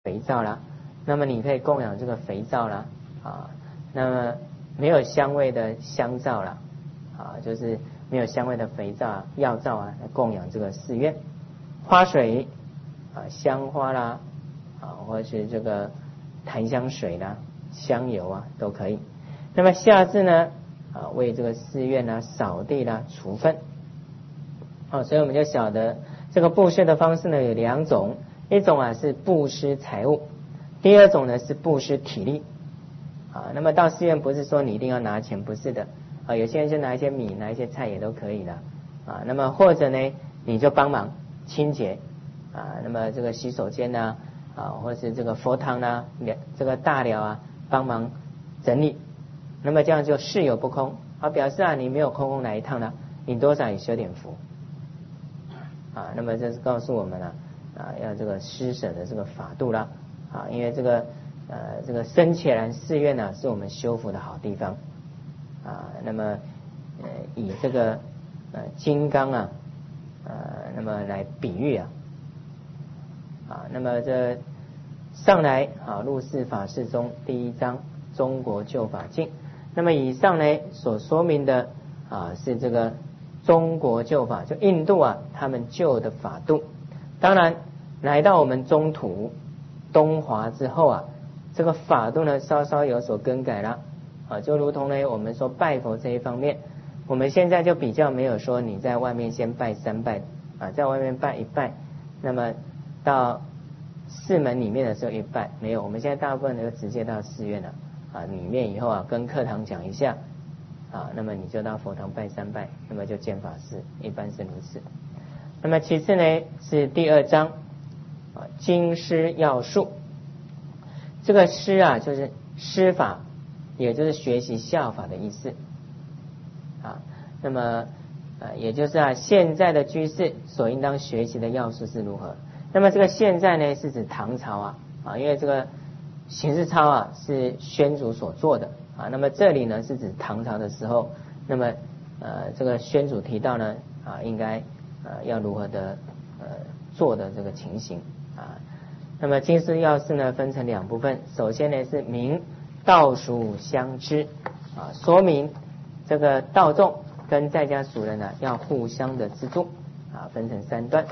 肥皂啦，那么你可以供养这个肥皂啦，那么没有香味的香皂啦，就是没有香味的肥皂啊、药皂啊，来供养这个寺院。花水香花啦，或者是这个檀香水啦、香油啊都可以。那么下至呢，为这个寺院啊扫地啦、除粪。所以我们就晓得这个布施的方式呢有两种，一种是布施财物，第二种呢是布施体力。那么到寺院不是说你一定要拿钱，不是的，有些人就拿一些米、拿一些菜也都可以的，那么或者呢你就帮忙清洁，那么这个洗手间啊，或是这个佛堂啊、这个大寮啊帮忙整理，那么这样就事有不空，表示你没有空空来一趟呢，你多少也修点福，那么这是告诉我们要这个施舍的这个法度啦，因为这个深切然寺院呢是我们修福的好地方，那么以这个金刚那么来比喻那么这上来入世法事中第一章中国旧法境，那么以上呢所说明的是这个中国旧法，就印度他们旧的法度。当然来到我们中土东华之后这个法度呢稍稍有所更改了，就如同呢我们说拜佛这一方面，我们现在就比较没有说你在外面先拜三拜在外面拜一拜，那么到寺门里面的时候一拜没有，我们现在大部分就直接到寺院了里面以后跟课堂讲一下那么你就到佛堂拜三拜，那么就见法师，一般是如此。那么其次呢是第二章经师要术。这个师就是师法，也就是学习效法的意思那么也就是现在的居士所应当学习的要素是如何。那么这个现在呢是指唐朝因为这个行事操是宣祖所做的那么这里呢是指唐朝的时候，那么这个宣祖提到呢应该要如何的做的这个情形那么经师要事呢分成两部分，首先呢是明道属相知说明这个道众跟在家属人要互相的资助分成三段。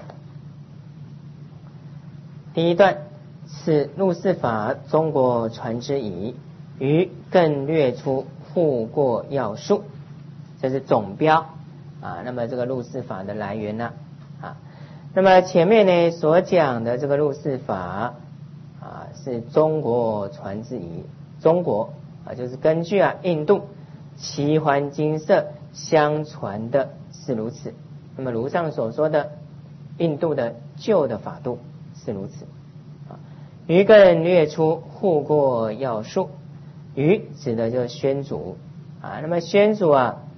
第一段是入世法中国传之矣，余更略出互过要术，这是总标那么这个入世法的来源那么前面呢所讲的这个入世法是中国传之矣，中国就是根据印度奇环经社相传的是如此，那么如上所说的印度的旧的法度是如此余更略出互过要术，余指的就是宣祖那么宣祖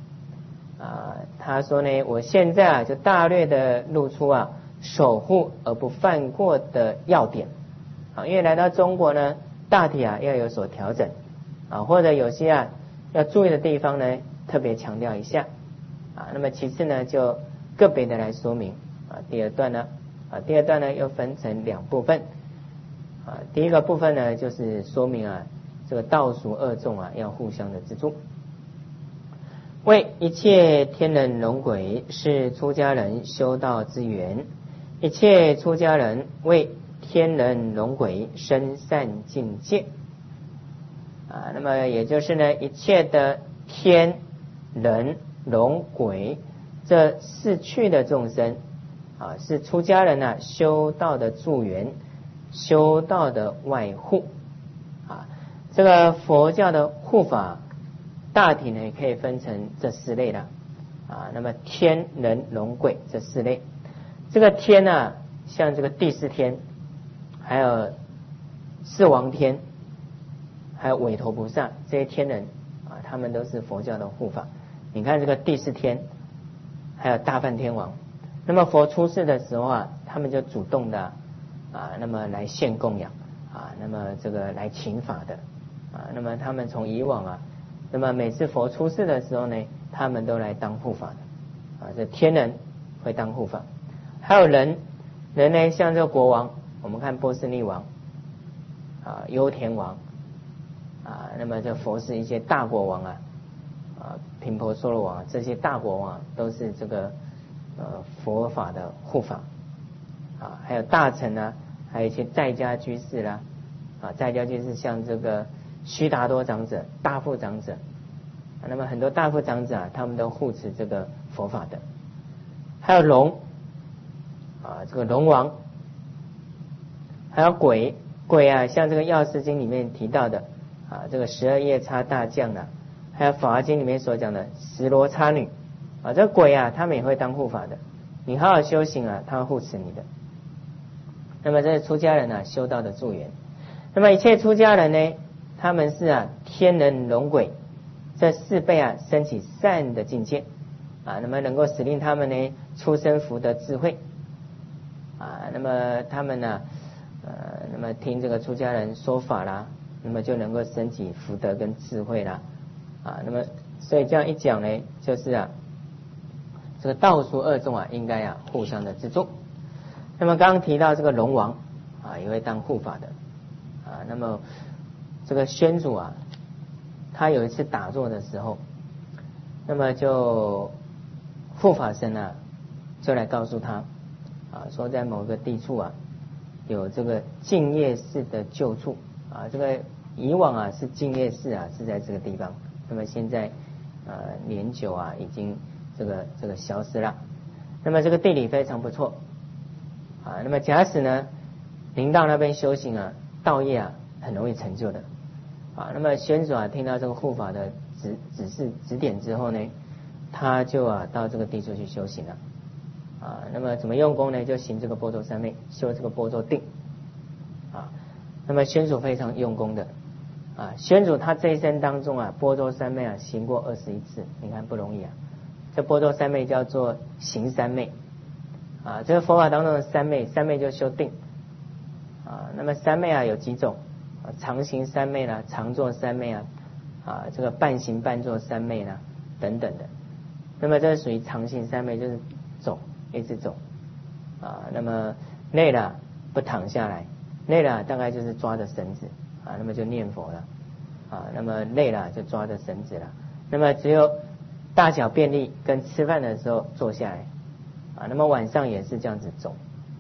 他说呢我现在就大略的露出守护而不犯过的要点因为来到中国呢大体要有所调整或者有些要注意的地方呢特别强调一下那么其次呢就个别的来说明第二段呢又分成两部分第一个部分呢就是说明这个道俗二众要互相的资助。为一切天人龙鬼是出家人修道之源，一切出家人为天人龙鬼生善境界那么也就是呢一切的天人龙鬼这四趣的众生是出家人修道的助缘，修道的外护这个佛教的护法大体呢可以分成这四类的那么天人龙鬼这四类。这个天像这个第四天，还有四王天，还有韦陀菩萨，这些天人他们都是佛教的护法。你看这个第四天还有大梵天王，那么佛出世的时候他们就主动的那么来献供养那么这个来请法的那么他们从以往那么每次佛出世的时候呢他们都来当护法的这天人会当护法。还有人呢像这个国王，我们看波斯匿王优田王那么这佛是一些大国王频婆娑罗王这些大国王都是这个佛法的护法还有大臣还有一些在家居士啦在家居士像这个须达多长者、大富长者那么很多大富长者他们都护持这个佛法的。还有龙这个龙王，还有鬼像这个药师经里面提到的这个12夜叉大将还有法华经里面所讲的十罗刹女这个鬼他们也会当护法的，你好好修行他会护持你的。那么这是出家人修道的助缘。那么一切出家人呢，他们是天人龙鬼这4辈升起善的境界那么能够使令他们呢出生福德智慧那么他们那么听这个出家人说法啦，那么就能够升起福德跟智慧啦那么所以这样一讲呢，就是这个道俗二众应该互相的资助。那么刚刚提到这个龙王也会当护法的那么这个宣主他有一次打坐的时候，那么就护法神就来告诉他说在某个地处有这个净业寺的旧处这个以往是净业寺是在这个地方，那么现在年久已经这个消失了。那么这个地理非常不错那么假使呢您到那边修行道业很容易成就的那么宣主听到这个护法的指示指点之后呢，他就到这个地处去修行了那么怎么用功呢？就行这个般若三昧，修这个般若定那么宣主非常用功的宣主他这一生当中般若三昧行过21次，你看不容易这般若三昧叫做行三昧这个佛法当中的三昧就修定那么三昧有几种常行三昧啦，常坐三昧这个半行半坐三昧啦等等的。那么这是属于常行三昧，就是走一直走那么累了不躺下来，累了大概就是抓着绳子那么就念佛了那么累了就抓着绳子了，那么只有大小便利跟吃饭的时候坐下来那么晚上也是这样子走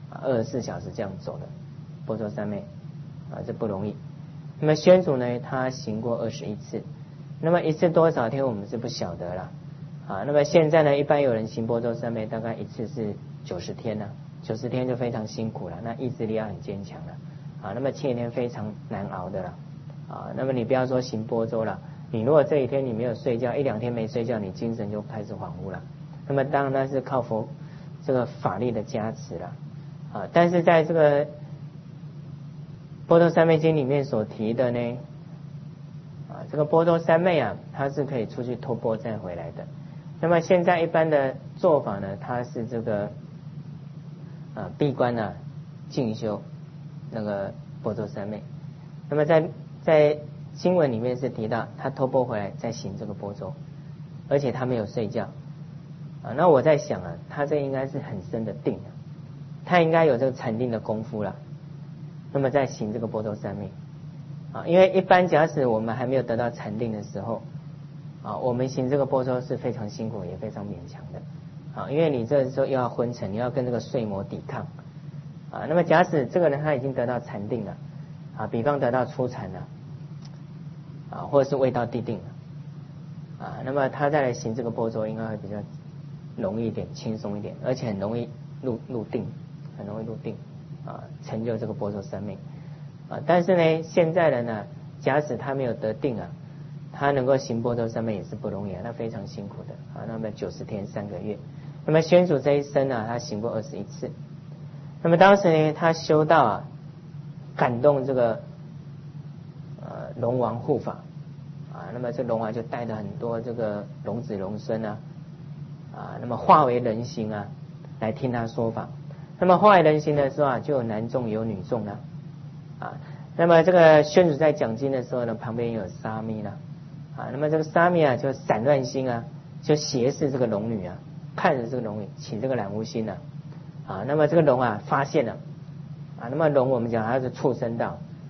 24小时这样走的般若三昧这不容易。那么宣主呢，他行过21次，那么一次多少天我们是不晓得了那么现在呢，一般有人行般若三昧大概一次是90天90天就非常辛苦了，那意志力要很坚强了那么7天非常难熬的了那么你不要说行般若了，你如果这一天你没有睡觉，1-2天没睡觉，你精神就开始恍惚了，那么当然那是靠佛这个法力的加持了但是在这个般若三昧经里面所提的呢这个般若三昧它是可以出去托钵再回来的。那么现在一般的做法呢，它是这个闭关静修那个般若三昧。那么在经文里面是提到他托钵回来再行这个般若，而且他没有睡觉那我在想他这应该是很深的定他应该有这个禅定的功夫了，那么再行这个般若三昧因为一般假使我们还没有得到禅定的时候我们行这个般若是非常辛苦也非常勉强的因为你这时候又要昏沉，你要跟这个睡魔抵抗那么假使这个人他已经得到禅定了比方得到初禅了或者是未到地定了那么他再来行这个般若应该会比较容易一点，轻松一点，而且很容易入定，很容易入定成就这个般若三昧但是呢现在人假使他没有得定他能够行般若三昧也是不容易那非常辛苦的那么90天3个月。那么宣主这一生他行过21次。那么当时呢他修道感动这个龙王护法那么这龙王就带着很多这个龙子龙孙那么化为人形来听他说法。那么化为人形的时候就有男众有女众那么这个宣主在讲经的时候呢，旁边有沙弥了那么这个沙弥就散乱心就斜视这个龙女看着这个龙女起这个染污心那么这个龙发现了那么龙我们讲它是畜生道，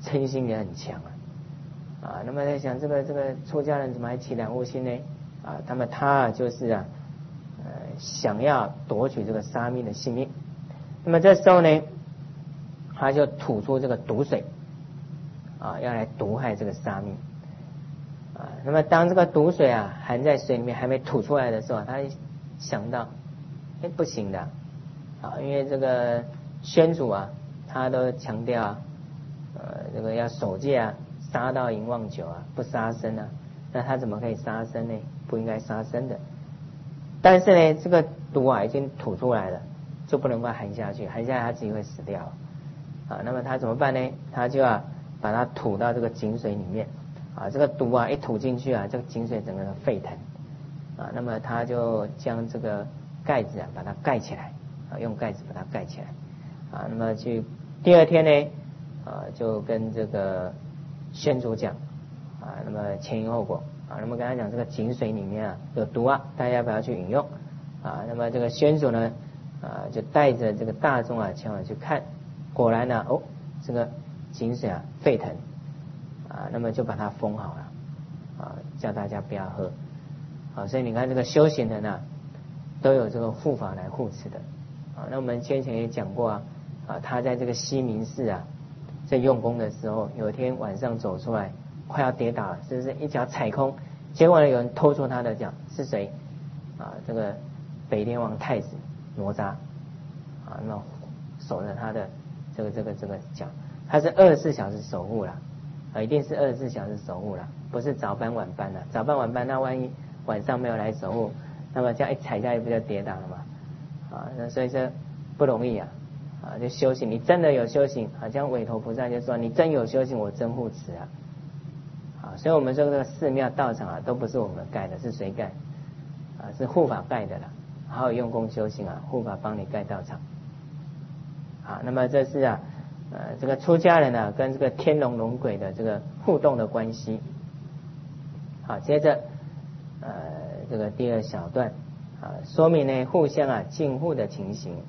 嗔心也很强那么在想这个出家人怎么还起两恶心呢？他就是想要夺取这个沙弥的性命。那么这时候呢，他就吐出这个毒水要来毒害这个沙弥那么当这个毒水含在水里面还没吐出来的时候，他想到不行的因为这个宣主他都强调这个要守戒杀盗淫妄酒不杀生那他怎么可以杀生呢？不应该杀生的。但是呢，这个毒已经吐出来了，就不能够含下去，含下来他自己会死掉那么他怎么办呢？他就把它吐到这个井水里面这个毒一吐进去这个井水整个沸腾那么他就将这个盖子把它盖起来用盖子把它盖起来那么第二天呢就跟这个宣主讲那么前因后果那么跟他讲这个井水里面有毒大家要不要去饮用那么这个宣主呢就带着这个大众前往去看，果然这个井水沸腾那么就把它封好了叫大家不要喝所以你看这个修行人都有这个护法来护持的那我们先前也讲过他在这个西明寺在用功的时候，有一天晚上走出来快要跌倒了，就是一脚踩空，结果呢有人拖住他的脚，是谁这个北天王太子哪吒那么守着他的这个脚，他是24小时守护了一定是24小时守护了，不是早班晚班早班晚班那万一晚上没有来守护，那么这样一踩下去不就跌倒了吗那所以说不容易就修行，你真的有修行像韦陀菩萨就说你真有修行，我真护持所以我们说这个寺庙道场都不是我们盖的，是谁盖是护法盖的了，好好用功修行护法帮你盖道场那么这是这个出家人跟这个天龙龙鬼的这个互动的关系接着这个第二小段说明呢互相近护的情形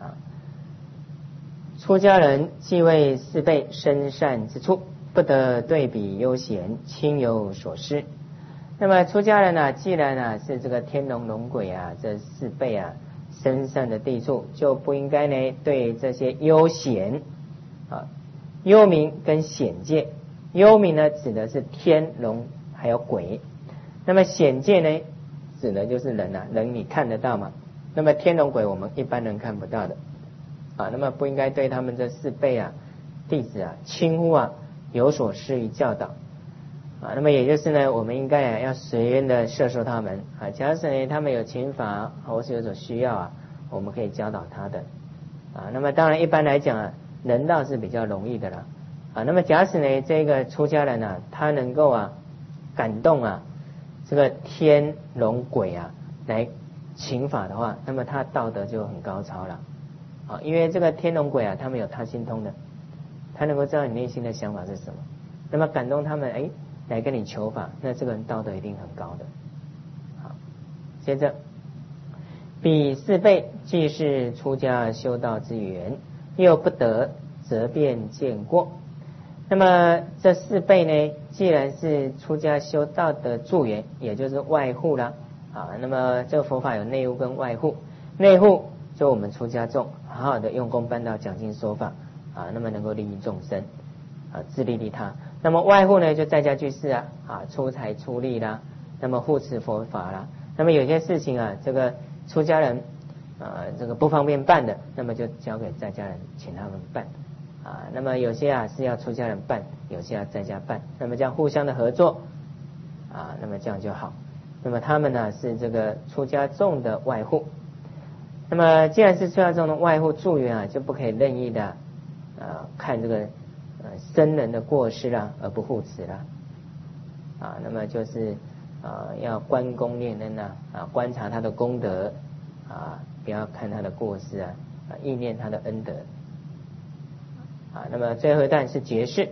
出家人既为四辈生善之处，不得对比悠闲，亲有所失。那么出家人既然是这个天龙龙鬼这四辈生善的地处，就不应该呢对这些幽闲幽冥跟显界，幽冥呢指的是天龙还有鬼，那么显界呢指的就是人人你看得到吗？那么天龙鬼我们一般人看不到的那么不应该对他们这四辈弟子轻忽有所施于教导那么也就是呢我们应该要随缘的摄受他们假使呢他们有情法或是有所需要我们可以教导他的那么当然一般来讲人道是比较容易的了那么假使呢这个出家人他能够感动这个天龙鬼来请法的话，那么他道德就很高超了因为这个天龙鬼他们有他心通的，他能够知道你内心的想法是什么，那么感动他们来跟你求法，那这个人道德一定很高的接着彼四辈既是出家修道之缘，又不得责辩见过。那么这四辈呢，既然是出家修道的助缘，也就是外护了那么这个佛法有内护跟外护，内护就我们出家众好好的用功办道讲经说法那么能够利益众生自利利他。那么外护呢就在家居士出财出力啦，那么护持佛法啦。那么有些事情这个出家人这个不方便办的，那么就交给在家人请他们办那么有些是要出家人办，有些要在家办，那么这样互相的合作那么这样就好。那么他们呢是这个出家众的外护。那么既然是出家众的外护助缘就不可以任意的看这个僧人的过失而不护持那么就是要观功念恩观察他的功德不要看他的过失意念他的恩德那么最后一段是结释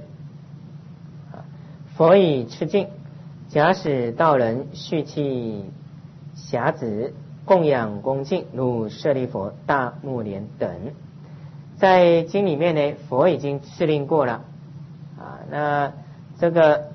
佛以持敬，假使道人蓄气遐子，供养恭敬，如舍利佛、大目连等。在经里面呢，佛已经敕令过了那这个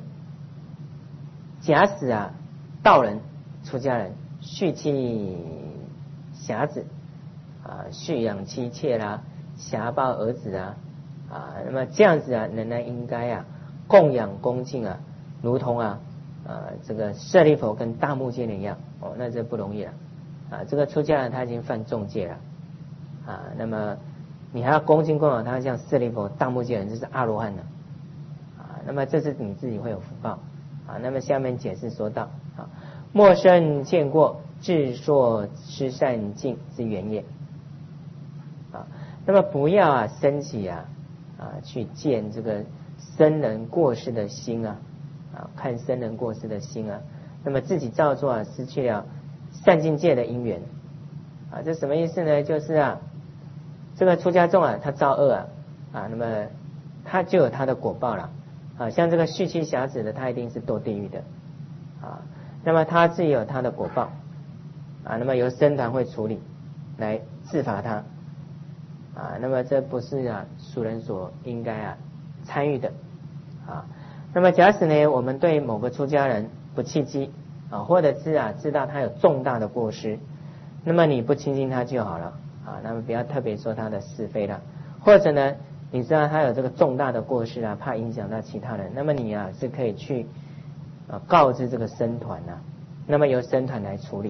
假使啊，道人出家人续妻遐子啊，蓄养妻妾啦，遐抱儿子啊，那么这样子啊，仍然应该啊供养恭敬啊，如同这个舍利弗跟大目犍连一样那这不容易了这个出家人他已经犯重戒了那么你还要恭敬供养他，像舍利弗、大目犍连就是阿罗汉了那么这是你自己会有福报那么下面解释说道莫生见过智说施善境之缘也那么不要升起去见这个僧人过世的心看僧人过世的心那么自己造作失去了善境界的因缘这什么意思呢？就是这个出家众他造恶那么他就有他的果报了像这个续妻遐子的，他一定是堕地狱的那么他自己有他的果报那么由僧团会处理来治罚他那么这不是俗人所应该参与的那么假使呢，我们对某个出家人不契机或者是知道他有重大的过失，那么你不亲近他就好了那么不要特别说他的是非了，或者呢你知道他有这个重大的过失怕影响到其他人，那么你是可以去告知这个僧团那么由僧团来处理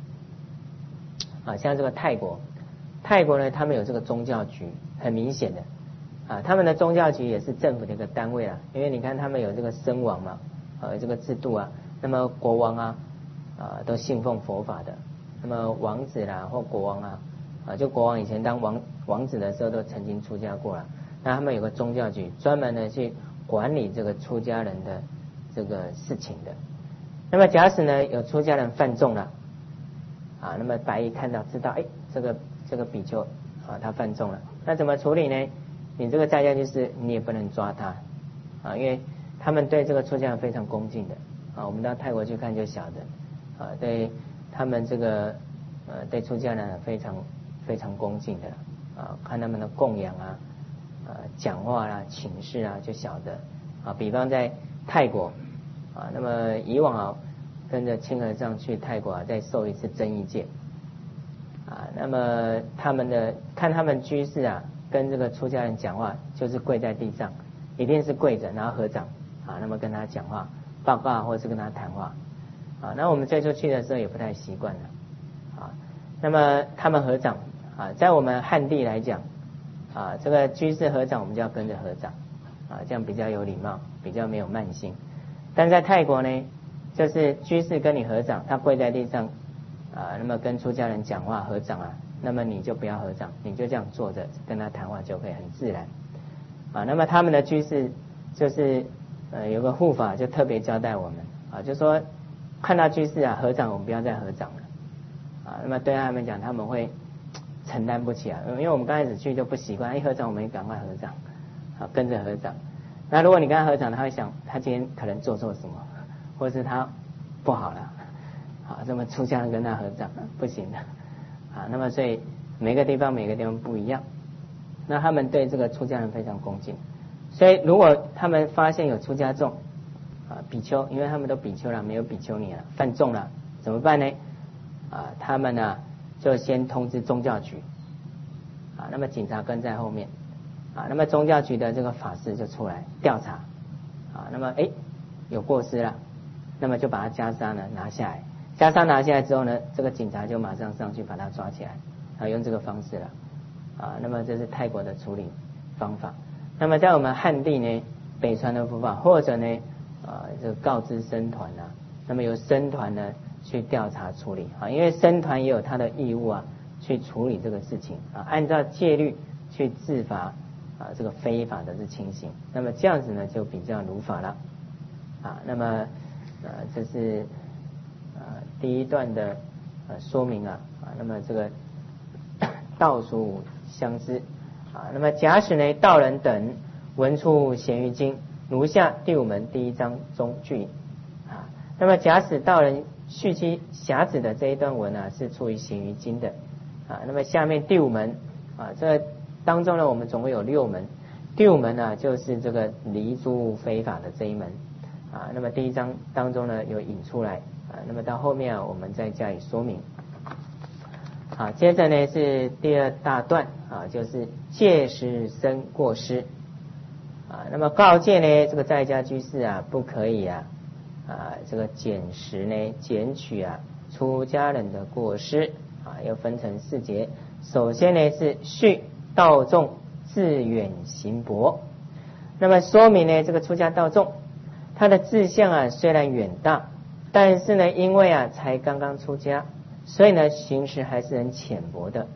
像这个泰国呢，他们有这个宗教局，很明显的他们的宗教局也是政府的一个单位因为你看他们有这个僧王嘛有这个制度那么国王都信奉佛法的，那么王子啦或国王就国王以前当王子的时候都曾经出家过了，那他们有个宗教局专门的去管理这个出家人的这个事情的。那么假使呢有出家人犯重了那么白衣看到知道这个比丘他犯重了，那怎么处理呢？你这个在家居士你也不能抓他因为他们对这个出家人非常恭敬的我们到泰国去看就晓得对他们这个对出家人非常非常恭敬的看他们的供养讲话啦请示就晓得比方在泰国那么以往跟着清和尚去泰国再受一次增益戒那么他们居士跟这个出家人讲话就是跪在地上，一定是跪着然后合掌那么跟他讲话报告或是跟他谈话那我们最初去的时候也不太习惯了那么他们合掌在我们汉地来讲这个居士合掌我们就要跟着合掌这样比较有礼貌，比较没有慢性。但在泰国呢就是居士跟你合掌，他跪在地上那么跟出家人讲话合掌那么你就不要合掌，你就这样坐着跟他谈话就可以很自然那么他们的居士就是有个护法就特别交代我们就说看到居士合掌我们不要再合掌了那么对他们讲他们会承担不起因为我们刚开始去就不习惯，一合掌我们也赶快合掌跟着合掌。那如果你跟他合掌他会想他今天可能做错什么，或是他不好了这么出家人跟他合掌不行的那么所以每个地方不一样，那他们对这个出家人非常恭敬，所以如果他们发现有出家众比丘，因为他们都比丘了没有比丘尼了犯重了怎么办呢他们就先通知宗教局那么警察跟在后面那么宗教局的这个法师就出来调查那么有过失了，那么就把他袈裟拿下来，袈裟拿下来之后呢，这个警察就马上上去把他抓起来用这个方式了那么这是泰国的处理方法。那么在我们汉地呢北传的佛法，或者呢这个告知僧团那么由僧团呢去调查处理因为僧团也有他的义务去处理这个事情按照戒律去治罚这个非法的这情形，那么这样子呢就比较如法了那么这是第一段的说明那么这个道属相知那么假使呢道人等闻出咸鱼经，如下第5门第1章中句那么假使道人续妻遐子的这一段文是出于咸鱼经的那么下面第5门这当中呢我们总共有6门， 第5门呢，就是这个离诸非法的这一门啊。那么第1章当中呢有引出来啊，那么到后面我们再加以说明。好，接着呢是第2大段啊，就是戒时生过失啊。那么告诫呢这个在家居士啊，不可以这个捡拾呢捡取出家人的过失啊，要分成4节。首先呢是序道众自远行薄。那么说明呢这个出家道众他的志向虽然远大，但是呢因为才刚刚出家，所以呢行识还是很浅薄的。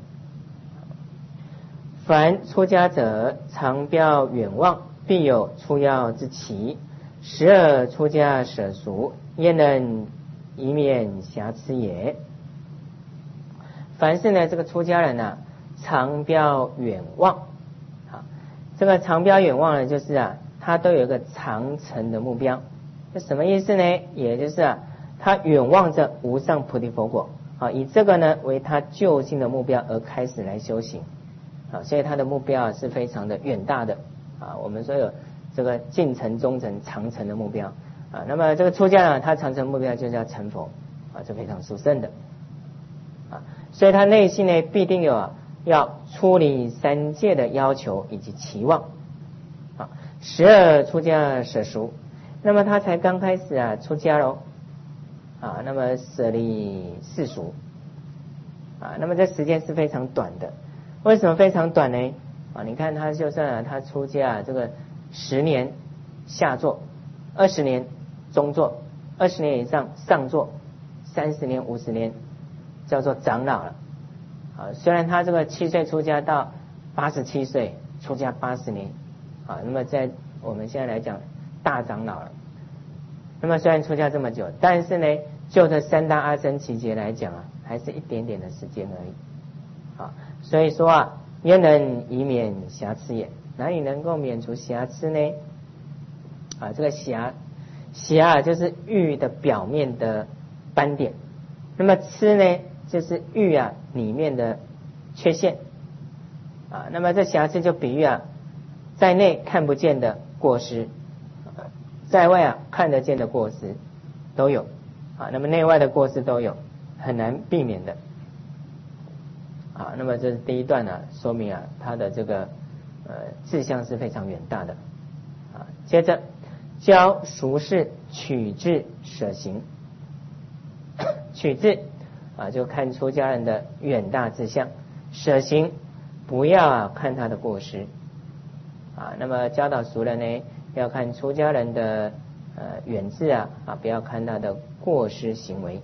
凡出家者常标远望，必有出要之期，时而出家舍俗，焉能以免瑕疵也。凡是呢这个出家人常标远望，这个常标远望呢就是他都有一个长程的目标。这什么意思呢？也就是他远望着无上菩提佛果，以这个呢为他究竟的目标而开始来修行，所以他的目标是非常的远大的我们说有这个近程、中程、长程的目标那么这个出家呢，他长程目标就是要成佛这非常殊胜的所以他内心呢必定有要出离3界的要求以及期望时而出家舍俗，那么他才刚开始出家咯那么舍离世俗那么这时间是非常短的。为什么非常短呢？你看他就算他出家这个10年下座，20年中座，20年以上上座，30年50年叫做长老了虽然他这个7岁出家到87岁出家80年那么在我们现在来讲大长老了。那么虽然出家这么久，但是呢就这3大阿僧祇劫来讲还是一点点的时间而已所以说焉能以免瑕疵也，哪里能够免除瑕疵呢这个瑕就是玉的表面的斑点，那么疵呢就是玉里面的缺陷那么这瑕疵就比喻在内看不见的过失，在外看得见的过失都有那么内外的过失都有，很难避免的那么这是第1段说明他的这个志向是非常远大的接着教俗事取志舍行。取志就看出家人的远大志向，舍行不要看他的过失那么教导俗人呢，要看出家人的远志不要看他的过失行为。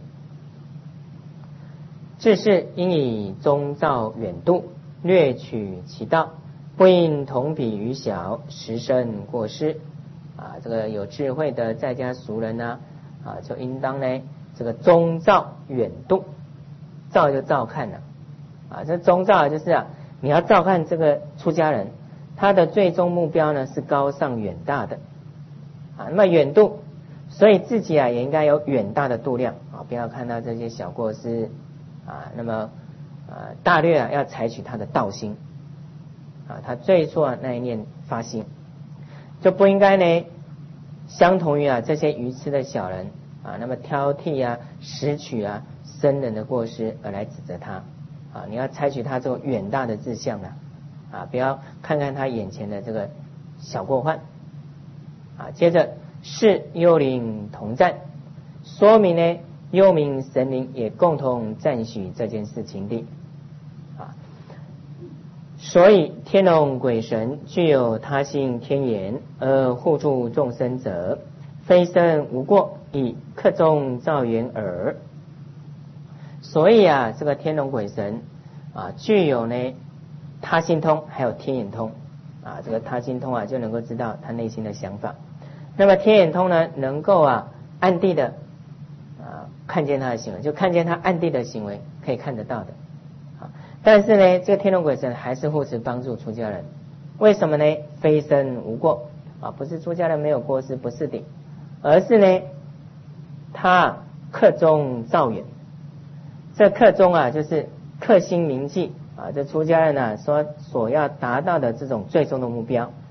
志士应以中照远度，略取其道，不应同比于小，实生过失这个有智慧的在家俗人就应当呢这个中照远度。照就照看了这中照就是你要照看这个出家人，他的最终目标呢是高尚远大的那么远度，所以自己也应该有远大的度量不要看到这些小过失那么大略要采取他的道心他最初那一念发心，就不应该呢相同于这些愚痴的小人那么挑剔拾取僧人的过失而来指责他你要采取他这个远大的志向不要看看他眼前的这个小过患接着是幽灵同赞，说明呢幽冥神灵也共同赞许这件事情的所以天龙鬼神具有他性天眼而护助众生者，非生无过，以克众造缘耳。所以这个天龙鬼神具有呢他心通还有天眼通这个他心通就能够知道他内心的想法，那么天眼通呢能够暗地的看见他的行为，就看见他暗地的行为可以看得到的但是呢这个天龙鬼神还是护持帮助出家人，为什么呢？非生无过不是出家人没有过失，不是的，而是呢他克中造远。这克中就是克心铭记这出家人所要达到的这种最终的目标，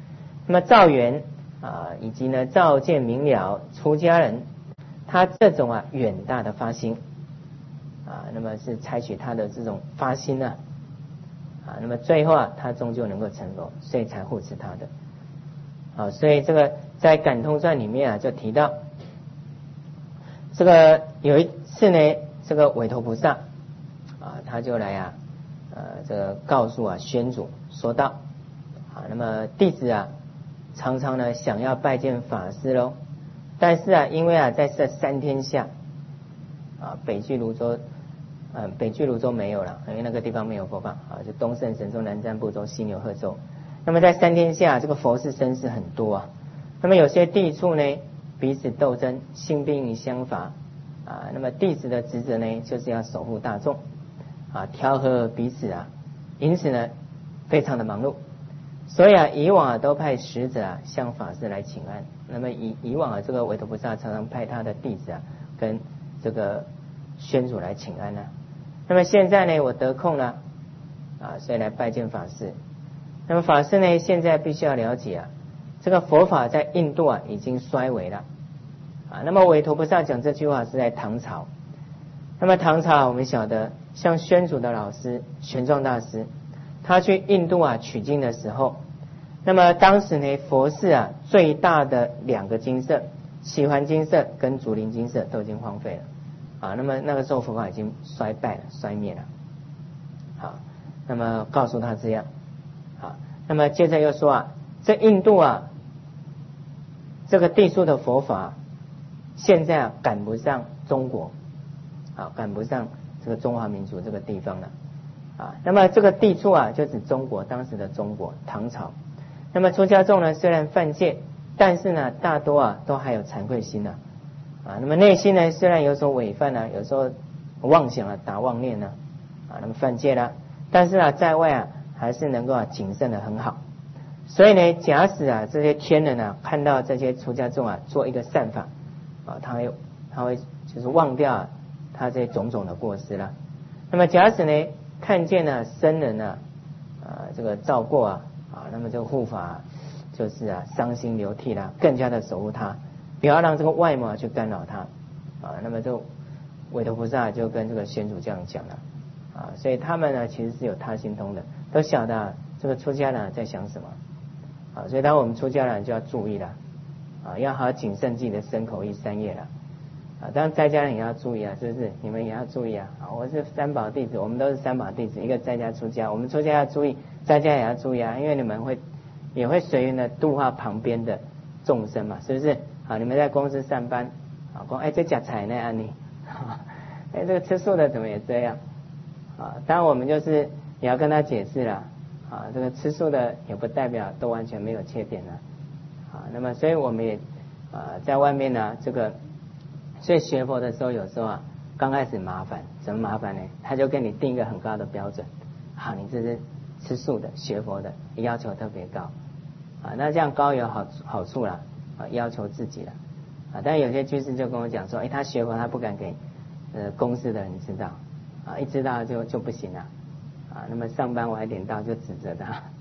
那么造园以及呢照见明了出家人，他这种远大的发心那么是采取他的这种发心那么最后他终究能够成佛，所以才护持他的所以这个在感通传里面就提到，这个有一次呢，这个韦陀菩萨他就来这个告诉宣主说道那么弟子常常呢想要拜见法师咯，但是因为在这3天下北俱泸州没有了，因为那个地方没有佛法就东胜神州、南瞻部洲、西牛贺州。那么在3天下，这个佛事僧是很多那么有些地处呢彼此斗争，性病相伐那么弟子的职责呢就是要守护大众调和彼此因此呢非常的忙碌。所以以往都派使者向法师来请安。那么以往这个韦陀菩萨常常派他的弟子跟这个宣主来请安那么现在呢我得空了所以来拜见法师。那么法师呢现在必须要了解这个佛法在印度已经衰微了那么韦陀菩萨讲这句话是在唐朝。那么唐朝我们晓得，像宣主的老师玄奘大师，他去印度取经的时候，那么当时呢佛寺最大的2个精舍，喜环精舍跟竹林精舍都已经荒废了那么那个时候佛法已经衰败了、衰灭了那么告诉他这样那么接着又说这印度这个地处的佛法现在赶不上中国赶不上这个中华民族这个地方了那么这个地处就指中国，当时的中国唐朝。那么出家众呢虽然犯戒，但是呢大多都还有惭愧心那么内心呢虽然有所违犯有时候妄想打妄念那么犯戒但是在外还是能够谨慎的很好。所以呢假使这些天人看到这些出家众做一个善法他会就是忘掉他这种种的过失了。那么假使呢看见僧人这个造过那么这个护法就是伤心流涕更加的守护他，不要让这个外貌去干扰他那么就韦陀菩萨就跟这个宣主这样讲了所以他们呢其实是有他心通的，都晓得这个出家人在想什么所以当我们出家人就要注意了要好好谨慎自己的身口意三业了当然在家人也要注意是不是？你们也要注意我是三宝弟子，我们都是三宝弟子，一个在家出家，我们出家要注意，在家也要注意因为你们也会随缘的度化旁边的众生嘛，是不是？你们在公司上班说这假财呢你这个吃素的怎么也这样当然我们就是也要跟他解释了这个吃素的也不代表都完全没有缺点那么所以我们也在外面这个所以学佛的时候有时候刚开始麻烦，怎么麻烦呢？他就跟你定一个很高的标准你这是吃素的学佛的，要求特别高那这样高有好处了要求自己了但有些居士就跟我讲说他学佛他不敢给公司的人知道一知道就不行了那么上班晚一点到就指责他